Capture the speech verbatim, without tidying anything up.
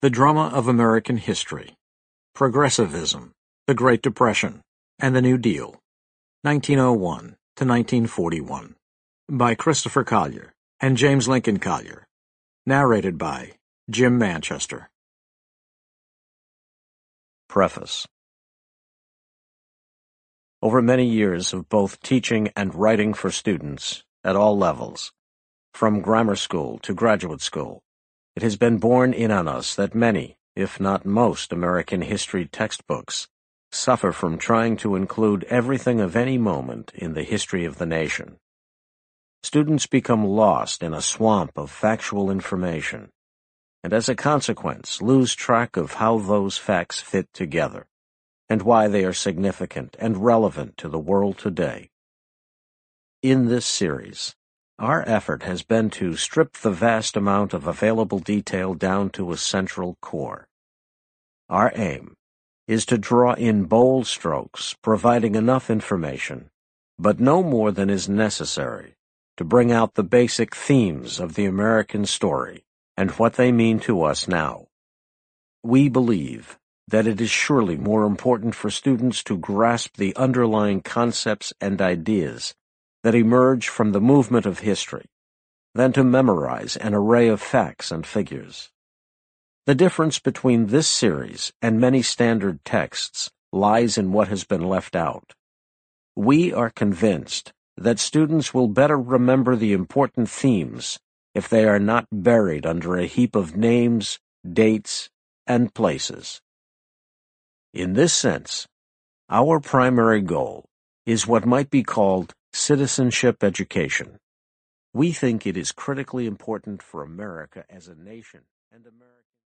The Drama of American History, Progressivism, the Great Depression, and the New Deal, nineteen oh one to nineteen forty-one, by Christopher Collier and James Lincoln Collier, narrated by Jim Manchester. Preface. Over many years of both teaching and writing for students at all levels, from grammar school to graduate school, it has been borne in on us that many, if not most, American history textbooks suffer from trying to include everything of any moment in the history of the nation. Students become lost in a swamp of factual information, and as a consequence lose track of how those facts fit together, and why they are significant and relevant to the world today. In this series, our effort has been to strip the vast amount of available detail down to a central core. Our aim is to draw in bold strokes, providing enough information, but no more than is necessary, to bring out the basic themes of the American story and what they mean to us now. We believe that it is surely more important for students to grasp the underlying concepts and ideas that emerge from the movement of history than to memorize an array of facts and figures. The difference between this series and many standard texts lies in what has been left out. We are convinced that students will better remember the important themes if they are not buried under a heap of names, dates, and places. In this sense, our primary goal is what might be called citizenship education. We think it is critically important for America as a nation and American